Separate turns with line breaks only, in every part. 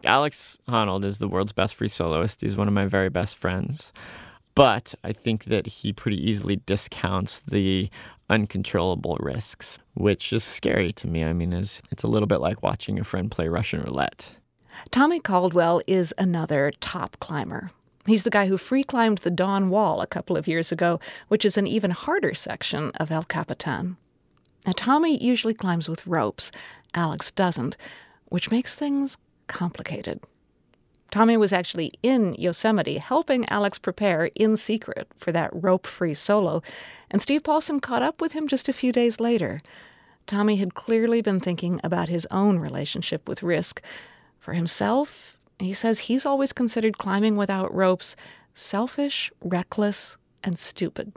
Alex Honnold is the world's best free soloist. He's one of my very best friends. But I think that he pretty easily discounts the uncontrollable risks, which is scary to me. I mean, it's a little bit like watching a friend play Russian roulette.
Tommy Caldwell is another top climber. He's the guy who free climbed the Dawn Wall a couple of years ago, which is an even harder section of El Capitan. Now, Tommy usually climbs with ropes. Alex doesn't, which makes things complicated. Tommy was actually in Yosemite helping Alex prepare in secret for that rope-free solo, and Steve Paulson caught up with him just a few days later. Tommy had clearly been thinking about his own relationship with risk. For himself, he says he's always considered climbing without ropes selfish, reckless, and stupid.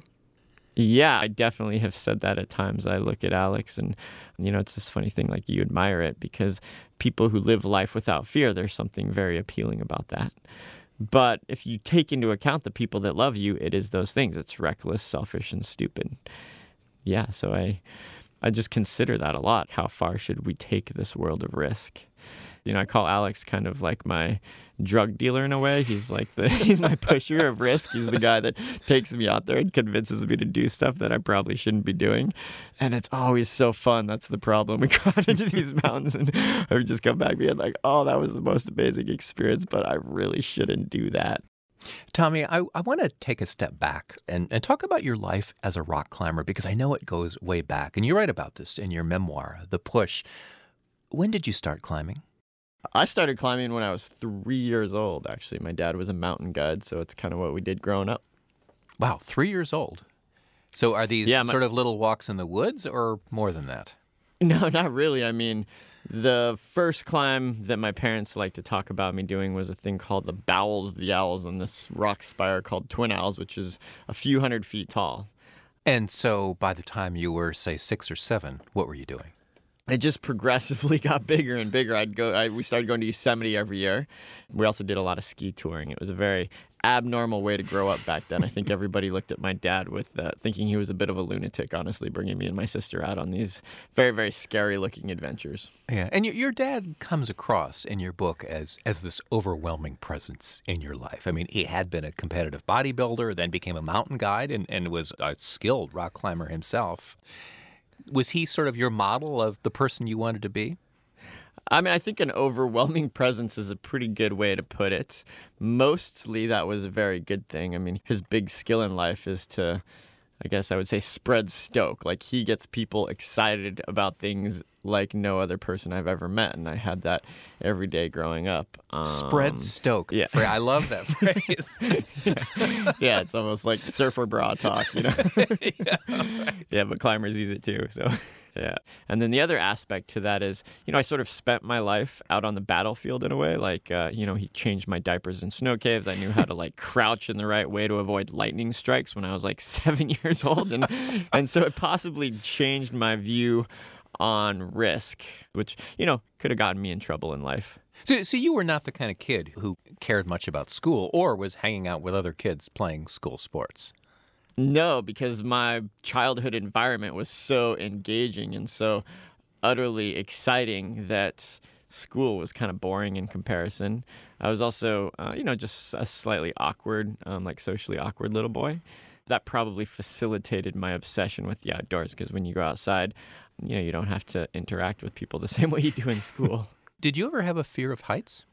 Yeah, I definitely have said that at times. I look at Alex and, it's this funny thing, like you admire it because people who live life without fear, there's something very appealing about that. But if you take into account the people that love you, it is those things. It's reckless, selfish, and stupid. Yeah, so I just consider that a lot. How far should we take this world of risk? I call Alex kind of like my drug dealer in a way. He's my pusher of risk. He's the guy that takes me out there and convinces me to do stuff that I probably shouldn't be doing. And it's always so fun. That's the problem. We go out into these mountains and I would just come back being like, oh, that was the most amazing experience, but I really shouldn't do that.
Tommy, I want to take a step back and talk about your life as a rock climber because I know it goes way back. And you write about this in your memoir, The Push. When did you start climbing?
I started climbing when I was 3 years old, actually. My dad was a mountain guide, so it's kind of what we did growing up.
Wow, 3 years old. So are these sort of little walks in the woods or more than that?
No, not really. I mean, the first climb that my parents like to talk about me doing was a thing called the Bowels of the Owls on this rock spire called Twin Owls, which is a few hundred feet tall.
And so by the time you were, say, 6 or 7, what were you doing?
It just progressively got bigger and bigger. We started going to Yosemite every year. We also did a lot of ski touring. It was a very abnormal way to grow up back then. I think everybody looked at my dad with thinking he was a bit of a lunatic, honestly, bringing me and my sister out on these very, very scary-looking adventures.
Yeah, and your dad comes across in your book as this overwhelming presence in your life. I mean, he had been a competitive bodybuilder, then became a mountain guide, and was a skilled rock climber himself. Was he sort of your model of the person you wanted to be?
I mean, I think an overwhelming presence is a pretty good way to put it. Mostly that was a very good thing. I mean, his big skill in life is to, I guess I would say, spread stoke. Like, he gets people excited about things like no other person I've ever met. And I had that every day growing up.
Spread stoke.
Yeah.
I love that phrase.
Yeah, it's almost like surfer bra talk,
Yeah, right.
Yeah, but climbers use it too, so... Yeah. And then the other aspect to that is, I sort of spent my life out on the battlefield in a way. Like, he changed my diapers in snow caves. I knew how to, crouch in the right way to avoid lightning strikes when I was, 7 years old. And so it possibly changed my view on risk, which, could have gotten me in trouble in life.
So you were not the kind of kid who cared much about school or was hanging out with other kids playing school sports?
No, because my childhood environment was so engaging and so utterly exciting that school was kind of boring in comparison. I was also, just a slightly awkward, socially awkward little boy. That probably facilitated my obsession with the outdoors because when you go outside, you don't have to interact with people the same way you do in school.
Did you ever have a fear of heights?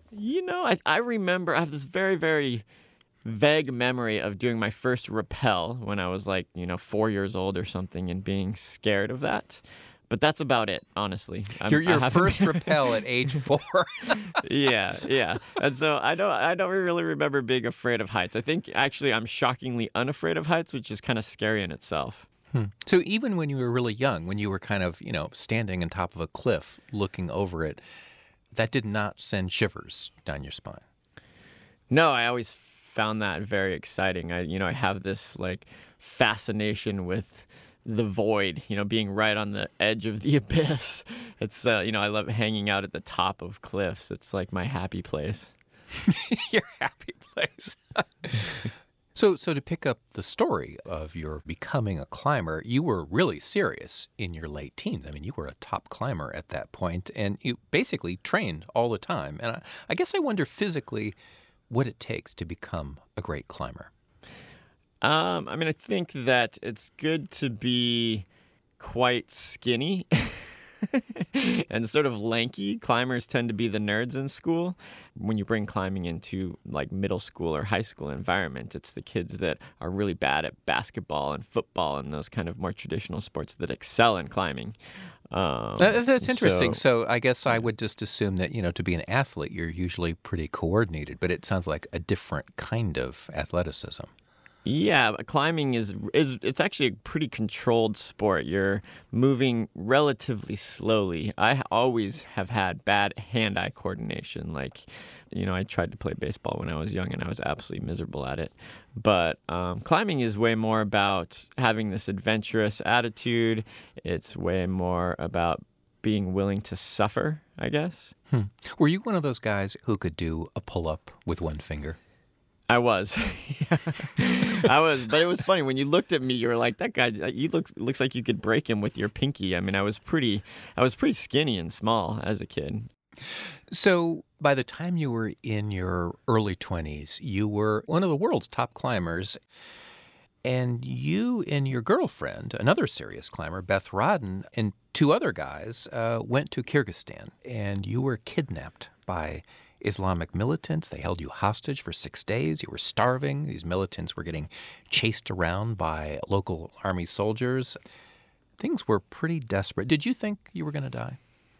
I remember I have this very, very vague memory of doing my first rappel when I was 4 years old or something and being scared of that. But that's about it, honestly.
Your first rappel at age 4.
Yeah. And so I don't really remember being afraid of heights. I think actually I'm shockingly unafraid of heights, which is kind of scary in itself.
So even when you were really young, when you were kind of, standing on top of a cliff looking over it, that did not send shivers down your spine?
No, I always found that very exciting. I have this fascination with the void, being right on the edge of the abyss. It's, I love hanging out at the top of cliffs. It's like my happy place.
Your happy place. So to pick up the story of your becoming a climber, you were really serious in your late teens. I mean, you were a top climber at that point, and you basically trained all the time. And I guess I wonder physically what it takes to become a great climber.
I mean, I think that it's good to be quite skinny and sort of lanky. Climbers tend to be the nerds in school. When you bring climbing into like middle school or high school environment, it's the kids that are really bad at basketball and football and those kind of more traditional sports that excel in climbing.
That's interesting. So I guess I would just assume that, to be an athlete, you're usually pretty coordinated, but it sounds like a different kind of athleticism.
Yeah, climbing is it's actually a pretty controlled sport. You're moving relatively slowly. I always have had bad hand-eye coordination. Like, I tried to play baseball when I was young, and I was absolutely miserable at it. But climbing is way more about having this adventurous attitude. It's way more about being willing to suffer, I guess.
Were you one of those guys who could do a pull-up with one finger?
I was. I was, but it was funny when you looked at me. You were like, "That guy, looks like you could break him with your pinky." I mean, I was pretty skinny and small as a kid.
So by the time you were in your early 20s, you were one of the world's top climbers, and you and your girlfriend, another serious climber, Beth Rodden, and two other guys went to Kyrgyzstan, and you were kidnapped by Islamic militants. They held you hostage for 6 days. You were starving. These militants were getting chased around by local army soldiers. Things were pretty desperate. Did you think you were going to die?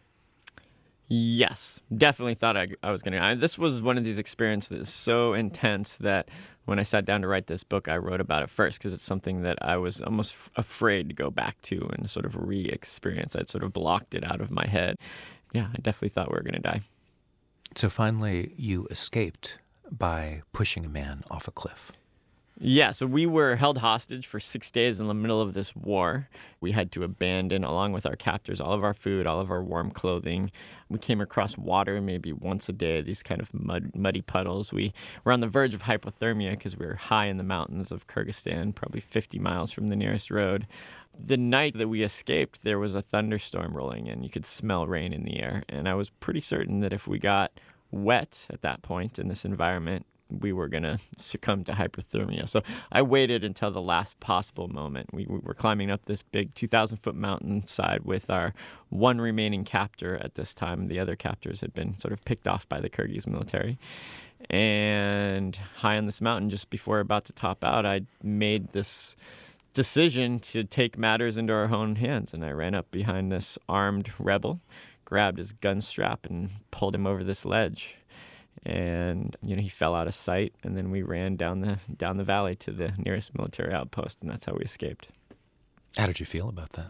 Yes, definitely thought I was going to die. This was one of these experiences so intense that when I sat down to write this book, I wrote about it first because it's something that I was almost afraid to go back to and sort of re-experience. I'd sort of blocked it out of my head. Yeah, I definitely thought we were going to die.
So finally, you escaped by pushing a man off a cliff.
Yeah, so we were held hostage for 6 days in the middle of this war. We had to abandon, along with our captors, all of our food, all of our warm clothing. We came across water maybe once a day, these kind of muddy puddles. We were on the verge of hypothermia because we were high in the mountains of Kyrgyzstan, probably 50 miles from the nearest road. The night that we escaped, there was a thunderstorm rolling in. You could smell rain in the air. And I was pretty certain that if we got wet at that point in this environment, we were going to succumb to hypothermia. So I waited until the last possible moment. We were climbing up this big 2,000-foot mountainside with our one remaining captor at this time. The other captors had been sort of picked off by the Kyrgyz military. And high on this mountain, just before about to top out, I made this decision to take matters into our own hands. And I ran up behind this armed rebel, grabbed his gun strap, and pulled him over this ledge. And he fell out of sight, and then we ran down the valley to the nearest military outpost, and that's how we escaped.
How did you feel about that?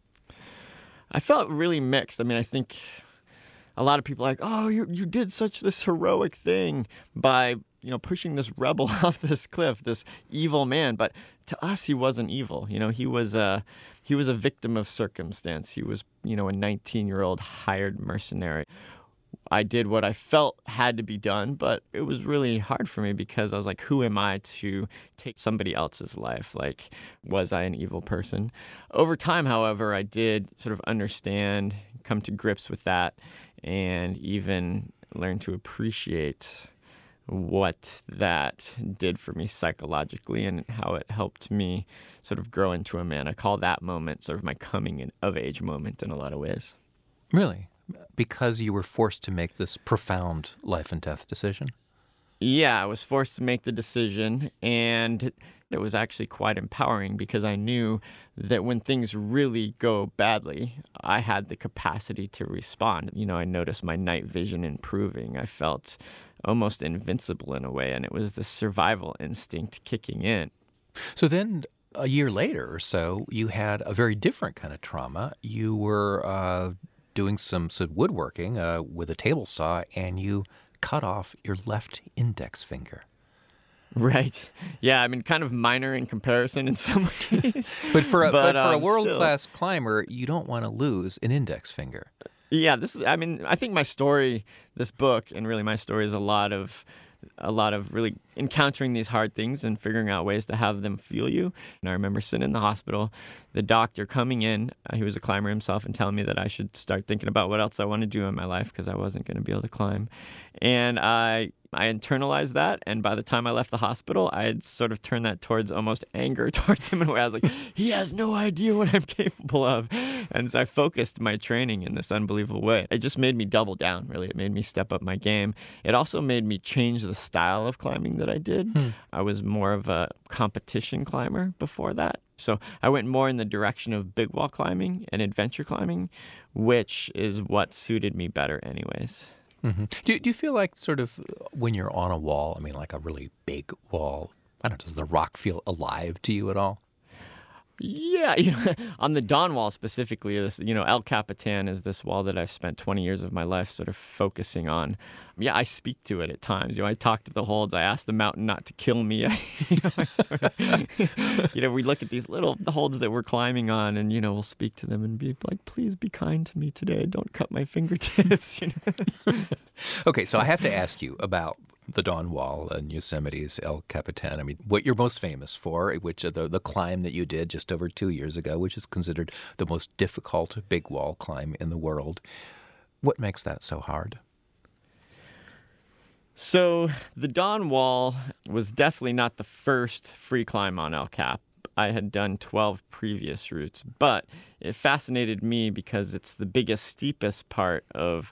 I felt really mixed. I mean, I think a lot of people are like, "Oh, you did such this heroic thing by pushing this rebel off this cliff, this evil man." But to us, he wasn't evil. He was a victim of circumstance. He was a 19-year-old hired mercenary. I did what I felt had to be done, but it was really hard for me because I was like, who am I to take somebody else's life? Like, was I an evil person? Over time, however, I did sort of understand, come to grips with that, and even learn to appreciate what that did for me psychologically and how it helped me sort of grow into a man. I call that moment sort of my coming of age moment in a lot of ways.
Really? Because you were forced to make this profound life and death decision?
Yeah, I was forced to make the decision, and it was actually quite empowering because I knew that when things really go badly, I had the capacity to respond. I noticed my night vision improving. I felt almost invincible in a way, and it was the survival instinct kicking in.
So then a year later or so, you had a very different kind of trauma. You were doing some woodworking with a table saw, and you cut off your left index finger.
Right. Yeah, I mean, kind of minor in comparison in some ways.
but for a world-class climber, you don't want to lose an index finger.
Yeah, I think my story, this book, and really my story is a lot of a lot of really encountering these hard things and figuring out ways to have them feel you. And I remember sitting in the hospital, the doctor coming in, he was a climber himself, and telling me that I should start thinking about what else I want to do in my life because I wasn't going to be able to climb. And I internalized that, and by the time I left the hospital, I had sort of turned that towards almost anger towards him in a way I was like, he has no idea what I'm capable of. And so I focused my training in this unbelievable way. It just made me double down, really. It made me step up my game. It also made me change the style of climbing that I did. I was more of a competition climber before that. So I went more in the direction of big wall climbing and adventure climbing, which is what suited me better anyways.
Mm-hmm. Do you feel like sort of when you're on a wall, I mean, like a really big wall, I don't know, does the rock feel alive to you at all?
Yeah, on the Dawn Wall specifically, this, El Capitan is this wall that I've spent 20 years of my life sort of focusing on. Yeah, I speak to it at times. I talk to the holds. I ask the mountain not to kill me. I sort of, we look at these the holds that we're climbing on, and we'll speak to them and be like, "Please be kind to me today. Don't cut my fingertips."
Okay, so I have to ask you about the Dawn Wall and Yosemite's El Capitan. I mean, what you're most famous for, which the climb that you did just over 2 years ago, which is considered the most difficult big wall climb in the world. What makes that so hard?
So the Dawn Wall was definitely not the first free climb on El Cap. I had done 12 previous routes, but it fascinated me because it's the biggest, steepest part of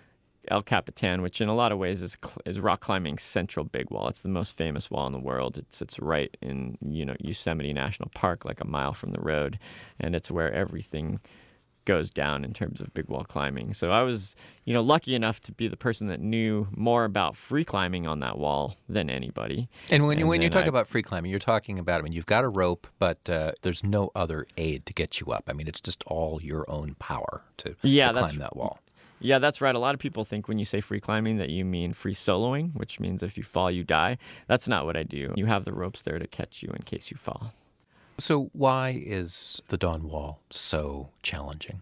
El Capitan, which in a lot of ways is rock climbing's central big wall. It's the most famous wall in the world. It sits right in Yosemite National Park, like a mile from the road, and it's where everything goes down in terms of big wall climbing. So I was, lucky enough to be the person that knew more about free climbing on that wall than anybody.
And when you talk about free climbing, you're talking about, you've got a rope, but there's no other aid to get you up. I mean, it's just all your own power to climb that wall.
Yeah, that's right. A lot of people think when you say free climbing that you mean free soloing, which means if you fall, you die. That's not what I do. You have the ropes there to catch you in case you fall.
So why is the Dawn Wall so challenging?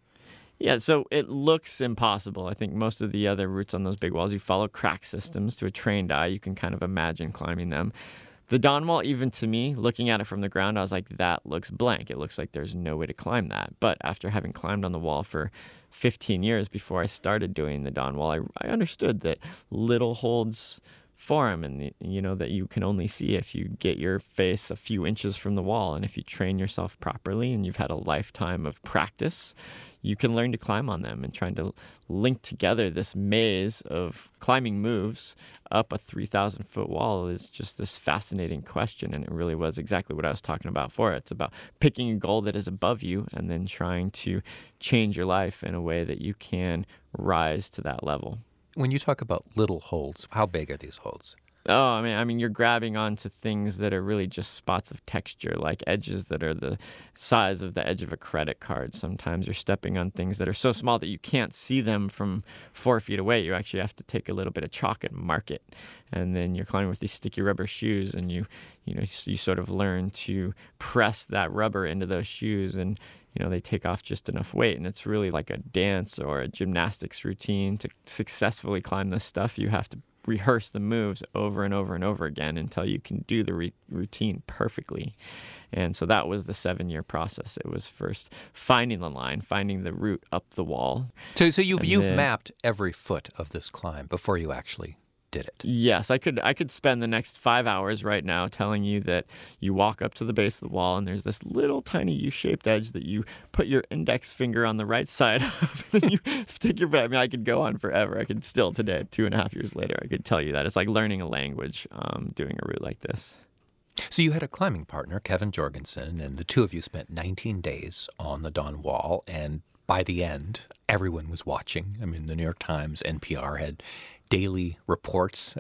Yeah, so it looks impossible. I think most of the other routes on those big walls, you follow crack systems to a trained eye. You can kind of imagine climbing them. The Dawn Wall, even to me, looking at it from the ground, I was like, that looks blank. It looks like there's no way to climb that. But after having climbed on the wall for 15 years before I started doing the Dawn Wall, I understood that little holds form and, that you can only see if you get your face a few inches from the wall. And if you train yourself properly and you've had a lifetime of practice, you can learn to climb on them. And trying to link together this maze of climbing moves up a 3,000-foot wall is just this fascinating question. And it really was exactly what I was talking about before. It's about picking a goal that is above you and then trying to change your life in a way that you can rise to that level.
When you talk about little holds, how big are these holds?
Oh, I mean, you're grabbing onto things that are really just spots of texture, like edges that are the size of the edge of a credit card. Sometimes you're stepping on things that are so small that you can't see them from 4 feet away. You actually have to take a little bit of chalk and mark it. And then you're climbing with these sticky rubber shoes, and you sort of learn to press that rubber into those shoes, and they take off just enough weight. And it's really like a dance or a gymnastics routine. To successfully climb this stuff, you have to rehearse the moves over and over and over again until you can do the routine perfectly. And so that was the 7-year process. It was first finding the line, finding the route up the wall.
So you've mapped every foot of this climb before you actually did it.
Yes, I could spend the next 5 hours right now telling you that you walk up to the base of the wall and there's this little tiny U-shaped edge that you put your index finger on the right side of, and you stick your I mean, I could go on forever. I could still today, 2.5 years later, I could tell you that. It's like learning a language, doing a route like this.
So you had a climbing partner, Kevin Jorgensen, and the two of you spent 19 days on the Dawn Wall, and by the end, everyone was watching. I mean, the New York Times, NPR had daily reports,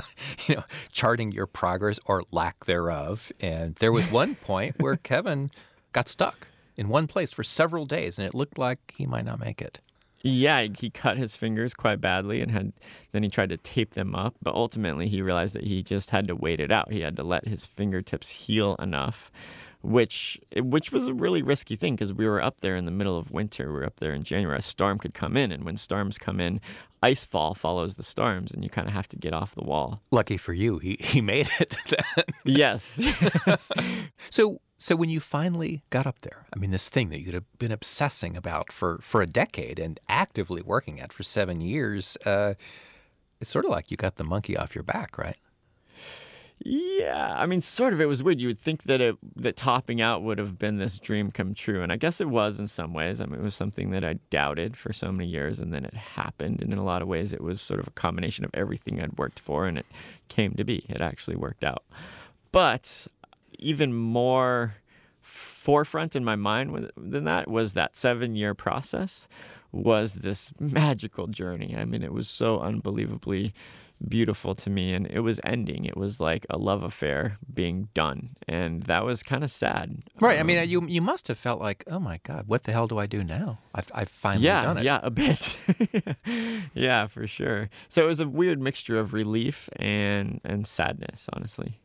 charting your progress or lack thereof. And there was one point where Kevin got stuck in one place for several days, and it looked like he might not make it.
Yeah, he cut his fingers quite badly, and then he tried to tape them up. But ultimately, he realized that he just had to wait it out. He had to let his fingertips heal enough which was a really risky thing because we were up there in the middle of winter. We were up there in January. A storm could come in, and when storms come in, ice fall follows the storms, and you kind of have to get off the wall.
Lucky for you, he made it then.
Yes.
So when you finally got up there, I mean, this thing that you'd have been obsessing about for a decade and actively working at for 7 years, it's sort of like you got the monkey off your back, right?
Yeah, I mean, sort of. It was weird. You would think that that topping out would have been this dream come true, and I guess it was in some ways. I mean, it was something that I doubted for so many years, and then it happened. And in a lot of ways, it was sort of a combination of everything I'd worked for, and it came to be. It actually worked out. But even more forefront in my mind than that was that 7-year process was this magical journey. I mean, it was so unbelievably beautiful to me, and it was ending. It was like a love affair being done, and that was kind of sad.
Right. I mean, you must have felt like, oh my God, what the hell do I do now? I've finally done it.
Yeah, a bit. Yeah, for sure. So it was a weird mixture of relief and sadness, honestly.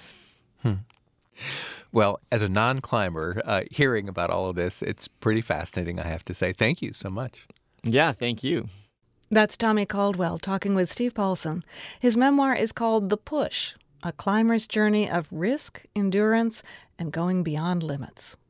Well, as a non-climber, hearing about all of this, it's pretty fascinating, I have to say. Thank you so much.
Yeah, thank you.
That's Tommy Caldwell talking with Steve Paulson. His memoir is called The Push, a climber's journey of risk, endurance, and going beyond limits.